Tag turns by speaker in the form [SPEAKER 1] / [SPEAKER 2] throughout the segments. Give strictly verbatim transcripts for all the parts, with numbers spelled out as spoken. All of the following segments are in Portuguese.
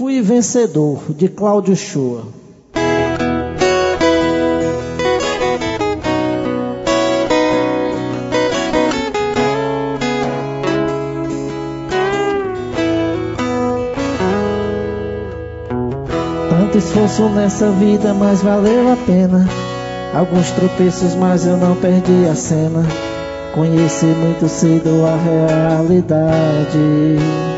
[SPEAKER 1] Fui Vencedor, de Cláudio Shoa. Tanto esforço nessa vida, mas valeu a pena. Alguns tropeços, mas eu não perdi a cena. Conheci muito cedo a realidade.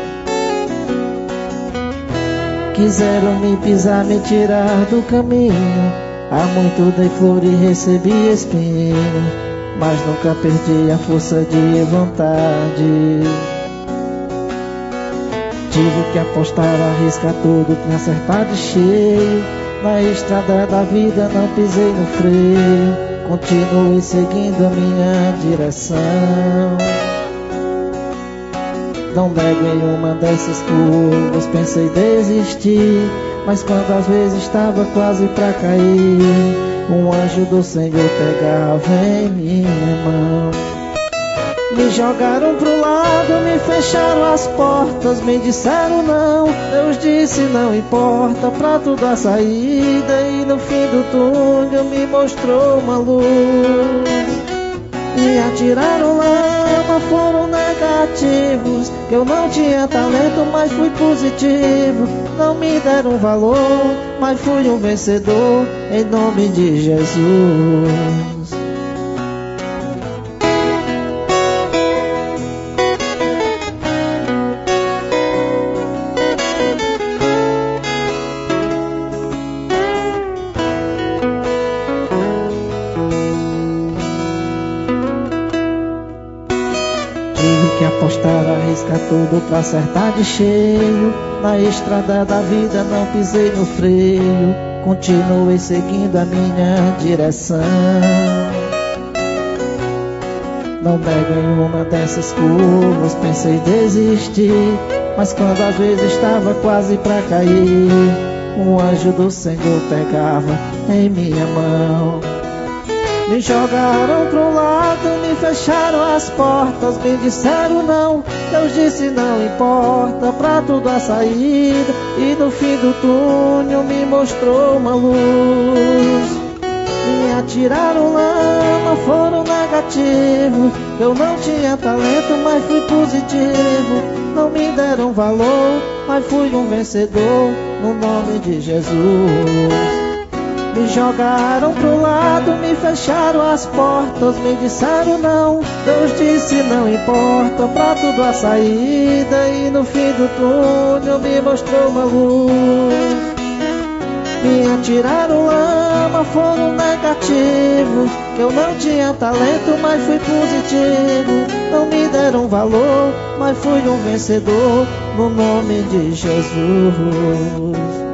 [SPEAKER 1] Quiseram me pisar, me tirar do caminho. Há muito dei flor e recebi espinho, mas nunca perdi a força de vontade. Tive que apostar, arriscar tudo pra acertar de cheio. Na estrada da vida não pisei no freio. Continuei seguindo a minha direção. Não nego em uma dessas curvas, pensei desistir, mas quando às vezes estava quase pra cair, um anjo do Senhor pegava em minha mão. Me jogaram pro lado, me fecharam as portas, me disseram não. Deus disse não importa, pra tudo a saída, e no fim do túnel me mostrou uma luz. Me atiraram lama, foram negativos, que eu não tinha talento, mas fui positivo. Não me deram valor, mas fui um vencedor, em nome de Jesus. Tive que apostar, arriscar tudo pra acertar de cheio. Na estrada da vida não pisei no freio. Continuei seguindo a minha direção. Não nego em uma dessas curvas, pensei desistir, mas quando às vezes estava quase pra cair, um anjo do Senhor pegava em minha mão. Me jogaram pro lado, me fecharam as portas, me disseram não. Deus disse não importa, pra tudo a saída, e no fim do túnel me mostrou uma luz. Me atiraram lama, foram negativos, eu não tinha talento, mas fui positivo. Não me deram valor, mas fui um vencedor, no nome de Jesus. Me jogaram pro lado, me fecharam as portas, me disseram não. Deus disse não importa, pra tudo a saída, e no fim do túnel me mostrou uma luz. Me atiraram lama, foram negativos, que eu não tinha talento, mas fui positivo. Não me deram valor, mas fui um vencedor, no nome de Jesus.